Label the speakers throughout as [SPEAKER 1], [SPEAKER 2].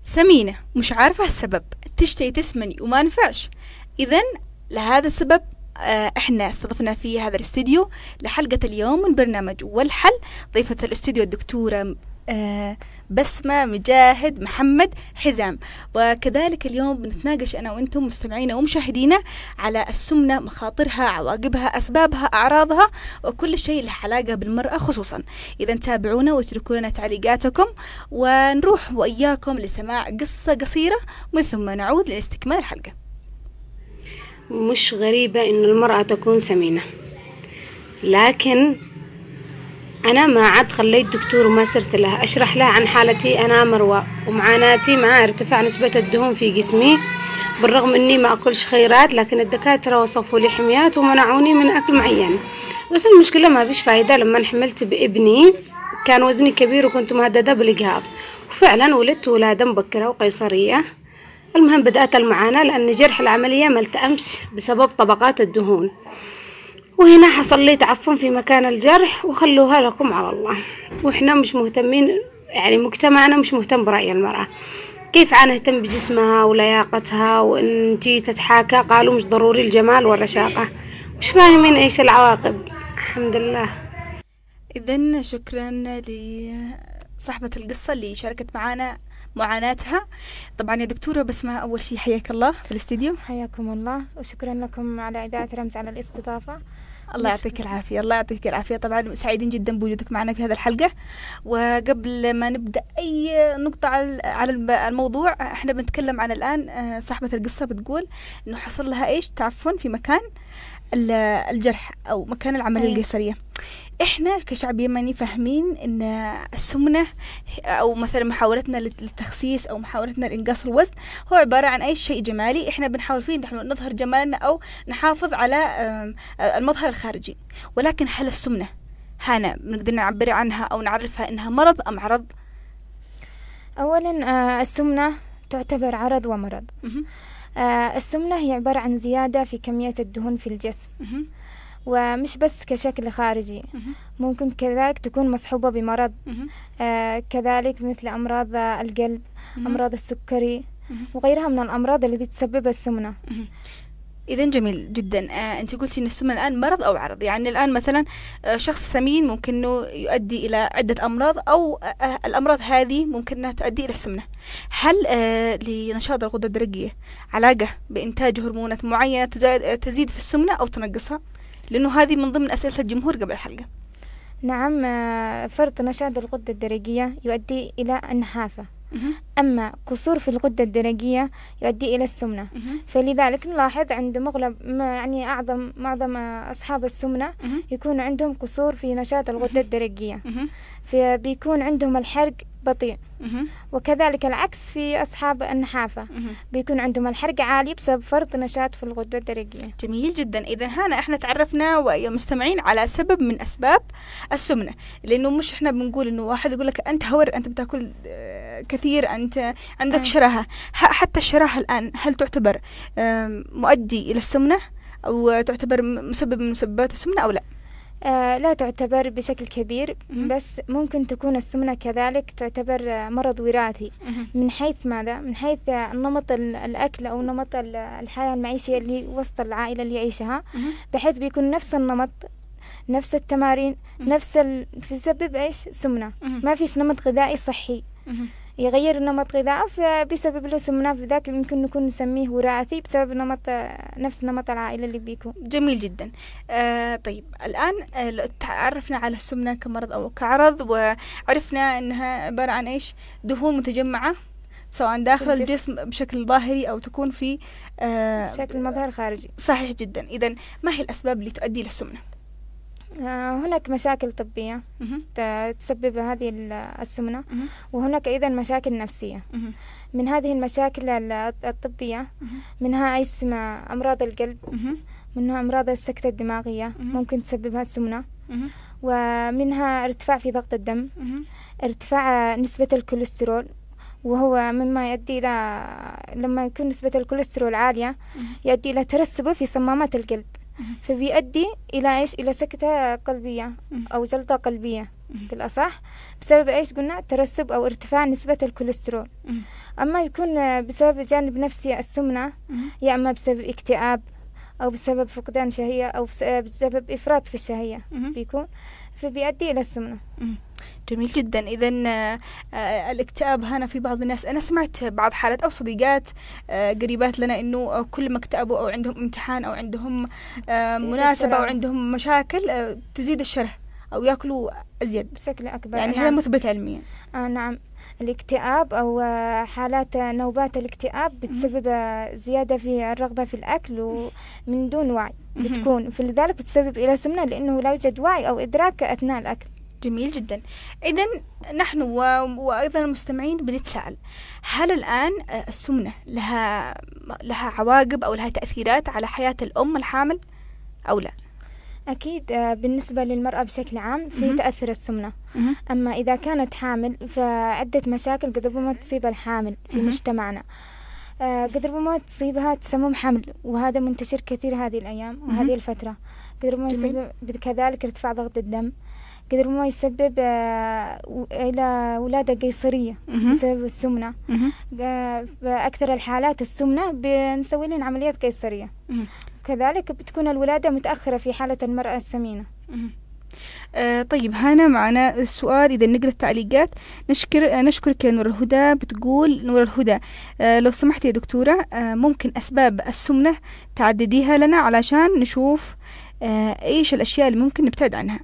[SPEAKER 1] سمينة مش عارفة السبب، تشتهي تسمني وما نفعش. إذن لهذا السبب احنا استضفنا في هذا الاستوديو لحلقة اليوم من برنامج والحل ضيفة الاستوديو الدكتورة بسمة مجاهد محمد حزام. وكذلك اليوم بنتناقش أنا وأنتم مستمعينا ومشاهدينا على السمنة، مخاطرها، عواقبها، أسبابها، أعراضها، وكل شيء له علاقة بالمرأة خصوصا. إذا تابعونا واتركوا لنا تعليقاتكم، ونروح وإياكم لسماع قصة قصيرة ومن ثم نعود لاستكمال الحلقة.
[SPEAKER 2] مش غريبة إن المرأة تكون سمينة، لكن أنا ما عاد خليت دكتور وما صرت له أشرح له عن حالتي أنا مروة ومعاناتي مع ارتفاع نسبة الدهون في جسمي، بالرغم إني ما أكلش خيرات، لكن الدكاترة وصفوا لي حميات ومنعوني من أكل معين. بس المشكلة ما بيش فايدة. لما حملت بابني كان وزني كبير وكنت مهددة بالإجهاض، وفعلا ولدت ولادة مبكرة وقيصرية. المهم بدأت المعاناة لأن جرح العملية ما التأمش بسبب طبقات الدهون، وهنا حصل لي تعفن في مكان الجرح، وخلوها لكم على الله. وإحنا مش مهتمين، يعني مجتمعنا مش مهتم برأي المرأة، كيف نهتم بجسمها ولياقتها، وإن جي تتحاكى قالوا مش ضروري الجمال والرشاقة، مش فاهمين إيش العواقب. الحمد لله.
[SPEAKER 1] إذن شكرا لصاحبة القصة اللي شاركت معنا معاناتها. طبعا يا دكتورة بسمة، أول شيء حياك الله في الاستديو.
[SPEAKER 3] حياكم الله، وشكرا لكم على إذاعة رمز على الاستضافة.
[SPEAKER 1] الله يعطيك العافية. الله يعطيك العافية. طبعا سعيدين جدا بوجودك معنا في هذا الحلقة. وقبل ما نبدأ أي نقطة على الموضوع، احنا بنتكلم عن الآن صاحبة القصة بتقول إنه حصل لها إيش؟ تعفن في مكان الجرح أو مكان العملية القيصرية. احنا كشعب يمني فاهمين ان السمنة او مثلا محاولتنا للتخسيس او محاولتنا لإنقاص الوزن هو عبارة عن اي شيء جمالي احنا بنحاول فيه نحن نظهر جمالنا او نحافظ على المظهر الخارجي. ولكن هل السمنة هنا بنقدر نعبر عنها او نعرفها انها مرض ام عرض؟
[SPEAKER 3] اولا السمنة تعتبر عرض ومرض. السمنة هي عبارة عن زيادة في كمية الدهون في الجسم، ومش بس كشكل خارجي، ممكن كذلك تكون مصحوبة بمرض، كذلك مثل أمراض القلب، أمراض السكري وغيرها من الأمراض التي تسبب السمنة.
[SPEAKER 1] إذن جميل جدا. أنت قلتي أن السمنة الآن مرض أو عرض، يعني الآن مثلا شخص سمين ممكن أنه يؤدي إلى عدة أمراض، أو الأمراض هذه ممكن أنها تؤدي إلى السمنة. هل لنشاط الغدة الدرقية علاقة بإنتاج هرمونات معينة تزيد في السمنة أو تنقصها؟ لأنه هذه من ضمن أسئلة الجمهور قبل الحلقة.
[SPEAKER 3] نعم، فرط نشاط الغدة الدرقية يؤدي إلى النحافة، أما قصور في الغدة الدرقية يؤدي إلى السمنة. فلذلك نلاحظ عند يعني معظم أصحاب السمنة يكون عندهم قصور في نشاط الغدة الدرقية، فبيكون عندهم الحرق بطيء. وكذلك العكس في أصحاب النحافة، بيكون عندهم الحرق عالي بسبب فرط نشاط في الغدة الدرقية.
[SPEAKER 1] جميل جدا. إذا هنا احنا تعرفنا ويا المستمعين على سبب من أسباب السمنة، لأنه مش احنا بنقول إنه واحد يقول لك أنت هور، أنت بتاكل كثير، أنت عندك شراهة. حتى الشراهة الآن هل تعتبر مؤدي إلى السمنة أو تعتبر مسبب من مسببات السمنة أو لا؟
[SPEAKER 3] لا تعتبر بشكل كبير، بس ممكن تكون السمنة كذلك تعتبر مرض وراثي. من حيث ماذا؟ من حيث نمط الأكل أو نمط الحياة المعيشية اللي وسط العائلة اللي يعيشها، بحيث بيكون نفس النمط، نفس التمارين، فيسبب إيش؟ سمنة. ما فيش نمط غذائي صحي يغير نمط غذائه فبسبب له سمنة، في ذاك ممكن نكون نسميه وراثي بسبب نفس نمط العائلة اللي بيكون.
[SPEAKER 1] جميل جدا. طيب الآن تعرفنا على السمنة كمرض أو كعرض، وعرفنا أنها عبارة عن إيش؟ دهون متجمعة سواء داخل الجسم بشكل ظاهري أو تكون في
[SPEAKER 3] شكل مظهر خارجي.
[SPEAKER 1] صحيح جدا. إذن ما هي الأسباب اللي تؤدي للسمنة؟
[SPEAKER 3] هناك مشاكل طبية تسبب هذه السمنة، وهناك أيضا مشاكل نفسية. من هذه المشاكل الطبية منها أمراض القلب، منها أمراض السكتة الدماغية ممكن تسببها السمنة، ومنها ارتفاع في ضغط الدم، ارتفاع نسبة الكوليسترول، وهو مما يؤدي إلى لما يكون نسبة الكوليسترول عالية يؤدي إلى ترسبه في صمامات القلب، فبيؤدي إلى إيش؟ إلى سكتة قلبية أو جلطة قلبية بالأصح، بسبب إيش قلنا؟ ترسب أو ارتفاع نسبة الكوليسترول. أما يكون بسبب جانب نفسي السمنة، يا أما بسبب اكتئاب أو بسبب فقدان شهية أو بسبب إفراط في الشهية بيكون، فبيؤدي إلى السمنة.
[SPEAKER 1] جميل جدا. إذا الاكتئاب هنا في بعض الناس، أنا سمعت بعض حالات أو صديقات قريبات لنا إنه كل ما اكتئبوا أو عندهم امتحان أو عندهم مناسبة أو عندهم مشاكل تزيد الشره أو يأكلوا أزيد
[SPEAKER 3] بشكل أكبر.
[SPEAKER 1] يعني هذا مثبت علميا.
[SPEAKER 3] نعم، الاكتئاب أو حالات نوبات الاكتئاب بتسبب زيادة في الرغبة في الأكل ومن دون وعي بتكون، فلذلك بتسبب إلى سمنة لأنه لا يوجد وعي أو إدراك أثناء الأكل.
[SPEAKER 1] جميل جدا. إذن نحن وأيضا المستمعين بنتساءل، هل الآن السمنة لها عواقب أو لها تأثيرات على حياة الأم الحامل أو لا؟
[SPEAKER 3] أكيد بالنسبة للمرأة بشكل عام في تأثر السمنة. أما إذا كانت حامل فعدة مشاكل قد ربما تصيب الحامل في مجتمعنا. قد ربما تصيبها تسمم حمل، وهذا منتشر كثير هذه الأيام وهذه الفترة. قد ربما يسبب كذلك ارتفاع ضغط الدم. قد ربما يسبب إلى ولادة قيصرية بسبب السمنة. بأكثر الحالات السمنة بنسوي لهم عمليات قيصرية. كذلك بتكون الولادة متأخرة في حالة المرأة السمينة.
[SPEAKER 1] طيب هنا معنا السؤال، إذا نقرأ التعليقات. نشكرك يا نور الهدى. بتقول نور الهدى لو سمحت يا دكتورة ممكن أسباب السمنة تعدديها لنا علشان نشوف إيش الأشياء اللي ممكن نبتعد عنها.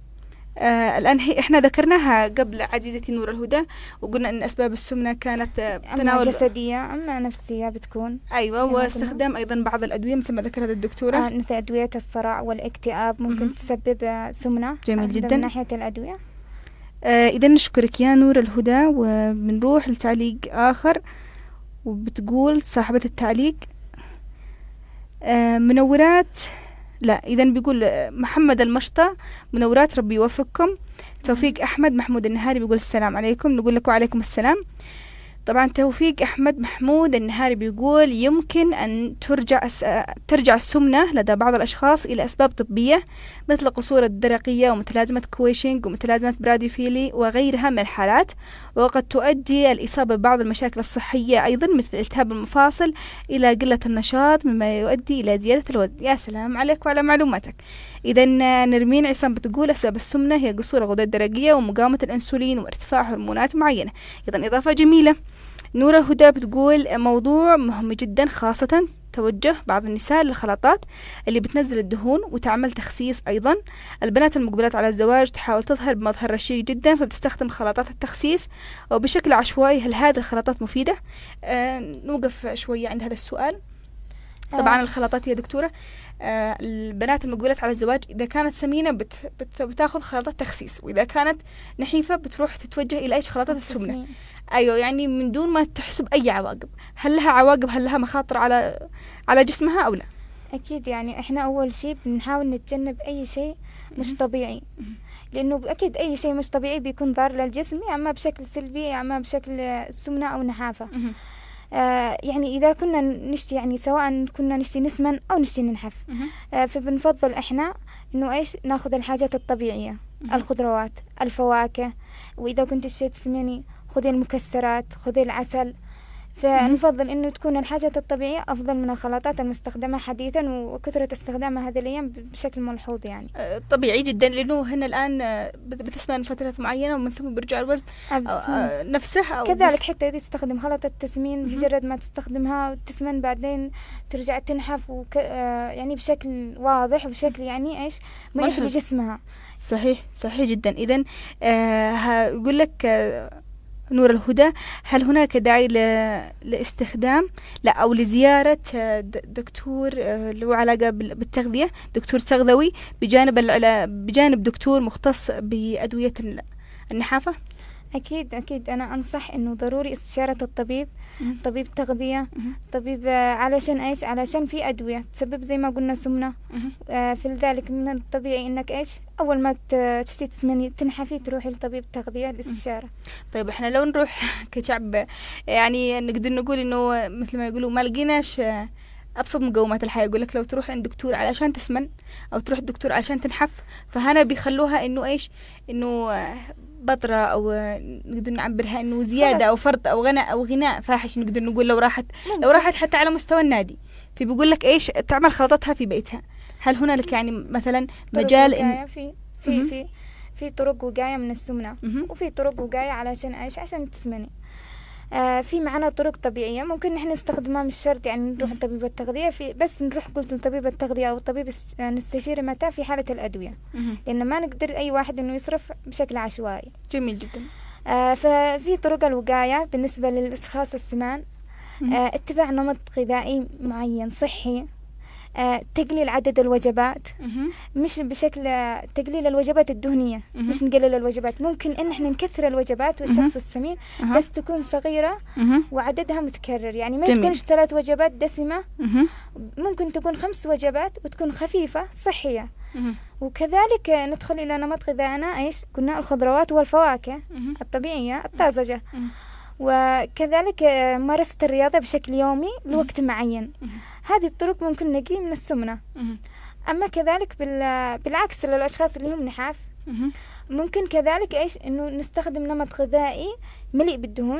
[SPEAKER 1] الآن إحنا ذكرناها قبل عزيزتي نور الهدى، وقلنا أن أسباب السمنة كانت
[SPEAKER 3] أما جسدية أما نفسية بتكون.
[SPEAKER 1] أيوة، واستخدام أيضا بعض الأدوية مثل ما ذكرت الدكتورة،
[SPEAKER 3] مثل أدوية الصرع والاكتئاب ممكن تسبب سمنة.
[SPEAKER 1] جميل جدا
[SPEAKER 3] من ناحية الأدوية.
[SPEAKER 1] إذا نشكرك يا نور الهدى. وبنروح لتعليق آخر، وبتقول صاحبة التعليق منورات. لا، إذا بيقول محمد المشطة منورات، ربي يوفقكم. توفيق أحمد محمود النهاري بيقول السلام عليكم. نقول لك وعليكم السلام. طبعا توفيق أحمد محمود النهاري بيقول يمكن أن ترجع السمنة لدى بعض الأشخاص إلى أسباب طبية مثل قصور الدرقية ومتلازمة كويشينج ومتلازمة براديفيلي وغيرها من الحالات، وقد تؤدي الإصابة ببعض المشاكل الصحية أيضا مثل التهاب المفاصل إلى قلة النشاط مما يؤدي إلى زيادة الوزن. يا سلام عليك وعلى معلوماتك. إذا نرمين عصام بتقول أسباب السمنة هي قصور الغدة الدرقية ومقاومة الأنسولين وارتفاع هرمونات معينة. إذا إضافة جميلة. نور الهدى بتقول موضوع مهم جدا، خاصة توجه بعض النساء للخلطات اللي بتنزل الدهون وتعمل تخسيس. أيضا البنات المقبلات على الزواج تحاول تظهر بمظهر رشيق جدا فبتستخدم خلطات التخسيس وبشكل عشوائي. هل هذه الخلطات مفيدة؟ نوقف شوية عند هذا السؤال. طبعا الخلطات يا دكتورة، البنات المقبلات على الزواج إذا كانت سمينة بتاخذ خلطات تخسيس، وإذا كانت نحيفة بتروح تتوجه إلى إيش؟ خلطات السمنة. أيوة، يعني من دون ما تحسب أي عواقب. هل لها عواقب؟ هل لها مخاطر على جسمها أو لا؟
[SPEAKER 3] أكيد، يعني إحنا أول شيء بنحاول نتجنب أي شيء مش طبيعي، لأنه أكيد أي شيء مش طبيعي بيكون ضار للجسم، أما بشكل سلبي أما بشكل سمنة أو نحافة. يعني إذا كنا نشتي، يعني سواء كنا نشتي نسمن أو نشتي ننحف، فبنفضل إحنا إنه إيش ناخذ الحاجات الطبيعية، الخضروات، الفواكه، وإذا كنت تشتي تسمني خذي المكسرات، خذي العسل. فنفضل إنه تكون الحاجات الطبيعية أفضل من الخلطات المستخدمة حديثا وكثرة استخدامها هذه الأيام بشكل ملحوظ. يعني
[SPEAKER 1] طبيعي جدا، لأنه هن الآن بتسمن فترات معينة ومن ثم بيرجع الوزن نفسه. أو
[SPEAKER 3] كذلك حتى إذا تستخدم خلطة التسمين مجرد ما تستخدمها وتسمن بعدين ترجع تنحف يعني بشكل واضح وبشكل يعني إيش مريح لجسمها.
[SPEAKER 1] صحيح جدا. إذن هقول لك نور الهدى، هل هناك داعي لاستخدام أو لزيارة دكتور له علاقة بالتغذية، دكتور تغذوي بجانب دكتور مختص بأدوية النحافة؟
[SPEAKER 3] أكيد أنا أنصح إنه ضروري استشارة الطبيب، طبيب تغذية، طبيب علشان إيش؟ علشان في أدوية تسبب زي ما قلنا سمنة. فلذلك من الطبيعي إنك إيش أول ما تشتي تسمني تنحفي تروحي لطبيب تغذية الاستشارة.
[SPEAKER 1] طيب إحنا لو نروح كشعب يعني نقدر نقول إنه مثل ما يقولوا ما لقيناش أبسط مقومات الحياة. يقول لك لو تروح عند دكتور علشان تسمن أو تروح دكتور علشان تنحف، فهنا بيخلوها إنه إيش، إنه بطرة، أو نقدر نعبرها إنه زيادة أو فرط أو غناء فاحش. نقدر نقول لو راحت حتى على مستوى النادي، فبيقول لك إيش تعمل خلطتها في بيتها. هل هنالك يعني مثلا مجال إن
[SPEAKER 3] في طرق وقاية من السمنة، وفي طرق وقاية علشان إيش، عشان تسمني. في معنا طرق طبيعية ممكن نحن نستخدمها، مش شرط يعني نروح لطبيب التغذية، بس نروح قلت لطبيب التغذية أو طبيب نستشير متى في حالة الأدوية، لأن ما نقدر أي واحد إنه يصرف بشكل عشوائي.
[SPEAKER 1] جميل جدا.
[SPEAKER 3] ففي طرق الوقاية بالنسبة للأشخاص السمان، اتباع نمط غذائي معين صحي، تقليل عدد الوجبات، مش بشكل تقليل الوجبات الدهنية، مش نقلل الوجبات. ممكن ان احنا نكثر الوجبات والشخص السمين بس تكون صغيرة وعددها متكرر، يعني ما تكونش 3 وجبات دسمة، ممكن تكون 5 وجبات وتكون خفيفة صحية. وكذلك ندخل الى نمط غذائنا ايش، قلنا الخضروات والفواكه الطبيعية الطازجة، وكذلك ممارسة الرياضة بشكل يومي لوقت معين. هذه الطرق ممكن نقي من السمنة. أما كذلك بالعكس للأشخاص اللي هم نحاف، ممكن كذلك إيش إنه نستخدم نمط غذائي مليء بالدهون،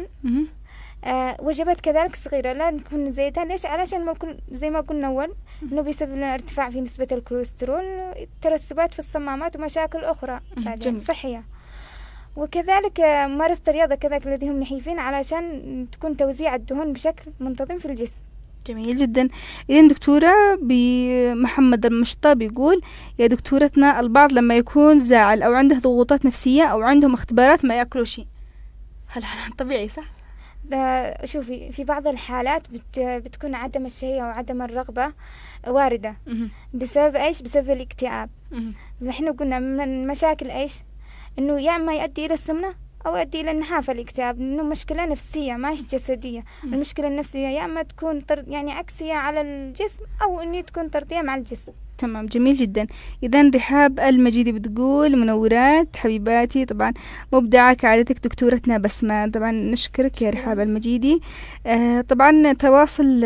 [SPEAKER 3] وجبات كذلك صغيرة، لا نكون زيتها. ليش؟ علشان ما نكون زي ما قلنا أول إنه بيسبب لنا ارتفاع في نسبة الكوليسترول، ترسبات في الصمامات ومشاكل أخرى صحية. وكذلك ممارسة الرياضة كذلك الذين هم نحيفين علشان تكون توزيع الدهون بشكل منتظم في الجسم.
[SPEAKER 1] جميل جدا. إذن دكتورة محمد المشطة بيقول: يا دكتورتنا، البعض لما يكون زاعل أو عنده ضغوطات نفسية أو عندهم اختبارات ما يأكلوا شيء، هل طبيعي صح؟
[SPEAKER 3] شوفي، في بعض الحالات بتكون عدم الشهية أو عدم الرغبة واردة بسبب إيش؟ بسبب الاكتئاب. وإحنا قلنا من المشاكل إيش؟ إنه يا إما يؤدي إلى السمنة أو يؤدي إلى النحافة. الاكتئاب إنه مشكلة نفسية ما هي جسدية. المشكلة النفسية يا إما تكون يعني عكسية على الجسم أو إني تكون طردية مع الجسم.
[SPEAKER 1] تمام، جميل جدا. إذن رحاب المجيدي بتقول: منورات حبيباتي، طبعا مبدعة كعادتك دكتورتنا بسمة. طبعا نشكرك يا رحاب المجيدي. طبعا تواصل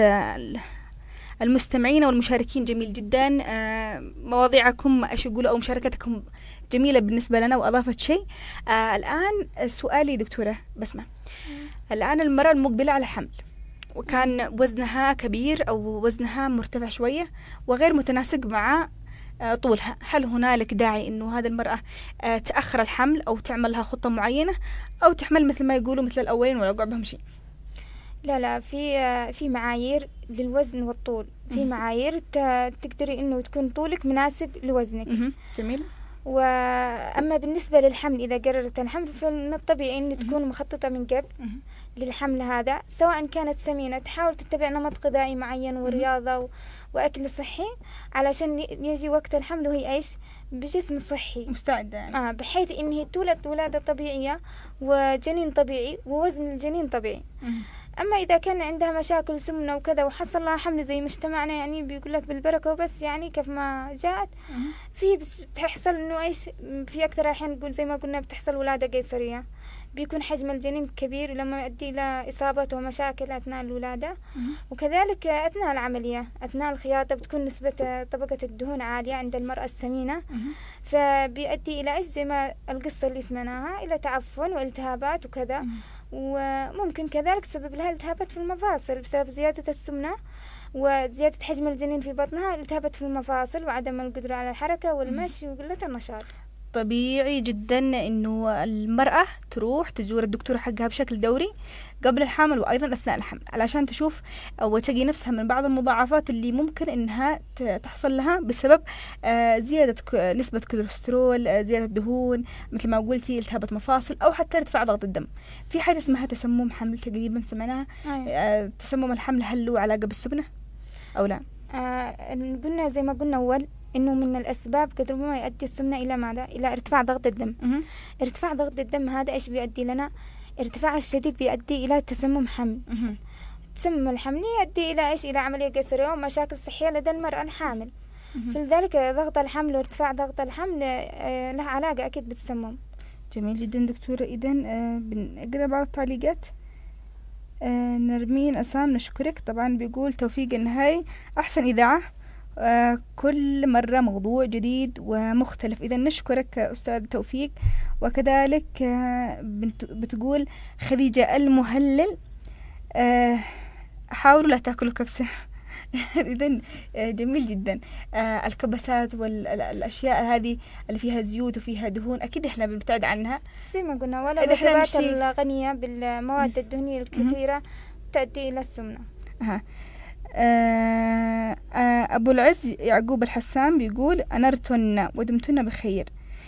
[SPEAKER 1] المستمعين والمشاركين جميل جدا. مواضيعكم ايش يقولوا او مشاركتكم جميلة بالنسبة لنا وأضافت شيء. الآن سؤالي دكتورة بسمة، الآن المرأة المقبلة على الحمل وكان وزنها كبير أو وزنها مرتفع شوية وغير متناسق مع طولها، هل هنالك داعي إنه هذه المرأة تأخر الحمل أو تعمل لها خطة معينة أو تحمل مثل ما يقولوا مثل الأولين ولا يقع بهم شيء؟
[SPEAKER 3] لا، في معايير للوزن والطول. في معايير تقدري إنه تكون طولك مناسب لوزنك.
[SPEAKER 1] جميل.
[SPEAKER 3] وأما بالنسبة للحمل، إذا قررت الحمل فمن الطبيعي أن تكون مخططة من قبل للحمل هذا، سواء كانت سمينة تحاول تتبع نمط غذائي معين ورياضة وأكل صحي علشان يجي وقت الحمل وهي إيش بجسم صحي
[SPEAKER 1] مستعدة يعني.
[SPEAKER 3] بحيث إن هي تولد ولادة طبيعية وجنين طبيعي ووزن الجنين طبيعي. أما إذا كان عندها مشاكل سمنة وكذا وحصل لها حمل زي مجتمعنا يعني بيقول لك بالبركة وبس، يعني كيف ما جاءت في بتحصل إنه إيش في أكثر الأحيان نقول زي ما قلنا بتحصل ولادة قيصرية، بيكون حجم الجنين كبير لما يؤدي إلى إصابة ومشاكل أثناء الولادة. وكذلك أثناء العملية أثناء الخياطة بتكون نسبة طبقة الدهون عالية عند المرأة السمينة، فبيؤدي إلى إيش زي ما القصة اللي سمعناها إلى تعفن والتهابات وكذا. وممكن كذلك تسبب لها التهابات في المفاصل بسبب زيادة السمنة وزيادة حجم الجنين في بطنها، التهابات في المفاصل وعدم القدرة على الحركة والمشي وقلة النشاط.
[SPEAKER 1] طبيعي جدا إنه المرأة تروح تزور الدكتور حقها بشكل دوري قبل الحمل وأيضا أثناء الحمل علشان تشوف أو تقي نفسها من بعض المضاعفات اللي ممكن إنها تحصل لها بسبب زيادة نسبة كوليسترول، زيادة دهون، مثل ما قلتي التهابات مفاصل أو حتى ارتفاع ضغط الدم. في حاجة اسمها تسمم حمل تقريبا سمعناها. تسمم الحمل هل له علاقة بالسمنة أو لا؟
[SPEAKER 3] قلنا زي ما قلنا أول إنه من الأسباب قدر ما يؤدي السمنة إلى ماذا؟ إلى ارتفاع ضغط الدم. ارتفاع ضغط الدم هذا إيش بيؤدي لنا؟ ارتفاع الشديد بيؤدي إلى تسمم حمل. تسمم الحمل يؤدي إلى إيش؟ إلى عملية قيصرية ومشاكل صحية لدى المرأة الحامل. فلذلك ضغط الحمل وارتفاع ضغط الحمل له علاقة أكيد بالتسمم.
[SPEAKER 1] جميل جدا دكتورة. إذن بنقرأ بعض التعليقات. نرمين أسام نشكرك. طبعا بيقول توفيق النهاية أحسن إذاعة، كل مرة موضوع جديد ومختلف. إذا نشكرك أستاذ توفيق. وكذلك بتقول خديجة المهلل حاولوا لا تأكلوا كبسة. إذا جميل جدا. الكبسات والأشياء هذه اللي فيها زيوت وفيها دهون أكيد إحنا بنبتعد عنها
[SPEAKER 3] زي ما قلنا، ولا الوجبات الغنية بالمواد الدهنية الكثيرة تؤدي إلى السمنة.
[SPEAKER 1] أبو العز يعقوب الحسام بيقول أنرتن ودمتن بخير.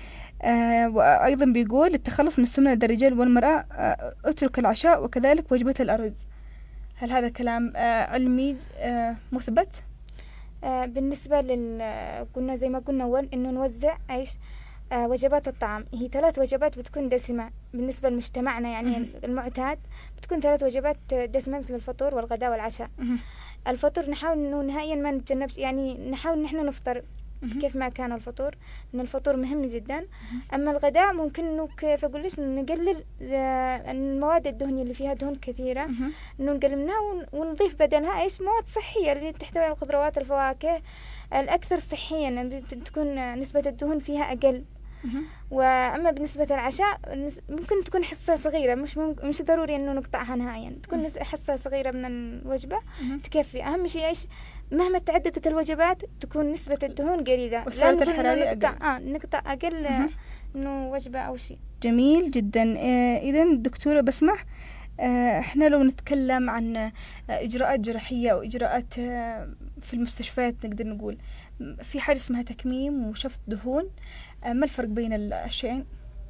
[SPEAKER 1] وأيضا بيقول التخلص من السمنة لدى الرجال والمرأة اترك العشاء وكذلك وجبة الأرز. هل هذا كلام علمي مثبت؟
[SPEAKER 3] بالنسبة قلنا زي ما قلنا أول إنه نوزع وجبات الطعام. هي 3 وجبات بتكون دسمة بالنسبة لمجتمعنا، يعني المعتاد بتكون 3 وجبات دسمة مثل الفطور والغداء والعشاء. الفطور نحاول إنه نهائيا ما نتجنبش، يعني نحاول إن إحنا نفطر كيف ما كان الفطور، إن الفطور مهم جدا. أما الغداء ممكن إنه كيف أقول ليش نقلل المواد الدهنية اللي فيها دهون كثيرة، إنه نقلل منها ونضيف بدلها مواد صحية اللي تحتوي على الخضروات الفواكه الأكثر صحيا، اللي تكون نسبة الدهون فيها أقل. وأما بالنسبة للعشاء ممكن تكون حصة صغيرة، مش ضروري إنه نقطعها نهائيا، تكون حصة صغيرة من الوجبة تكفي. أهم شيء مهما تعددت الوجبات تكون نسبة الدهون قليلة،
[SPEAKER 1] والسعرات الحرارية أقل.
[SPEAKER 3] نقطع أقل إنه وجبة أو شيء.
[SPEAKER 1] جميل جدا. إذن دكتورة بسمة، احنا لو نتكلم عن إجراءات جراحية أو إجراءات في المستشفيات، نقدر نقول في حاجة اسمها تكميم وشفط دهون، ما الفرق بين الشيئين؟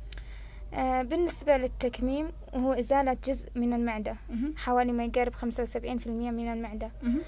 [SPEAKER 3] بالنسبة للتكميم هو إزالة جزء من المعدة، حوالي ما يقارب 75% من المعدة.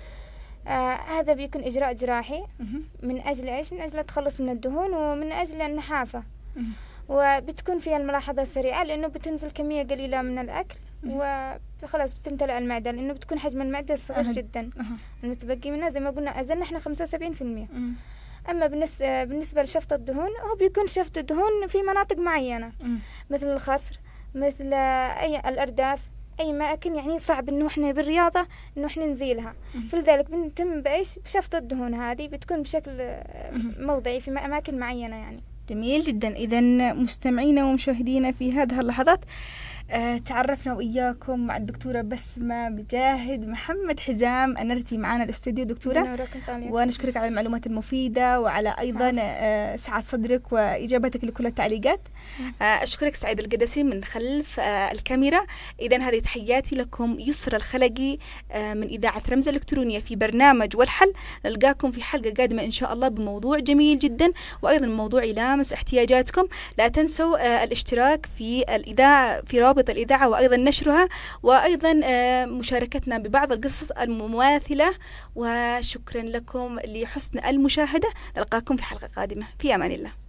[SPEAKER 3] هذا بيكون إجراء جراحي من أجل إيش؟ من أجل التخلص من الدهون ومن أجل النحافة. وبتكون فيها الملاحظة السريعة لأنه بتنزل كمية قليلة من الأكل وخلاص بتمتلئ المعدة، لأنه بتكون حجم المعدة صغير جدا. المتبقي منها زي ما قلنا أزلنا إحنا 75%. أما بالنسبة لشفط الدهون، هو بيكون شفط الدهون في مناطق معينة مثل الخصر، مثل أي الأرداف، أي أماكن يعني صعب إنه إحنا بالرياضة إنه إحنا نزيلها، فلذلك بنتم بشفط الدهون هذه بتكون بشكل موضعي في أماكن معينة يعني.
[SPEAKER 1] جميل جدا. إذن مستمعينا ومشاهدينا في هذه اللحظات تعرفنا وإياكم مع الدكتورة بسمة مجاهد محمد حزام أنرتي معنا الاستوديو دكتورة، ونشكرك على المعلومات المفيدة وعلى أيضا سعة صدرك وإجابتك لكل التعليقات. أشكرك سعيد القدسي من خلف الكاميرا. إذن هذه تحياتي لكم، يسرى الخلقي من إذاعة رمز الإلكترونية في برنامج والحل. نلقاكم في حلقة قادمة إن شاء الله بموضوع جميل جدا، وأيضا موضوع يلامس احتياجاتكم. لا تنسوا الاشتراك في الإذاعة، في رابط الإذاعة، وأيضا نشرها، وأيضا مشاركتنا ببعض القصص المماثلة. وشكرا لكم لحسن المشاهدة. نلقاكم في حلقة قادمة، في أمان الله.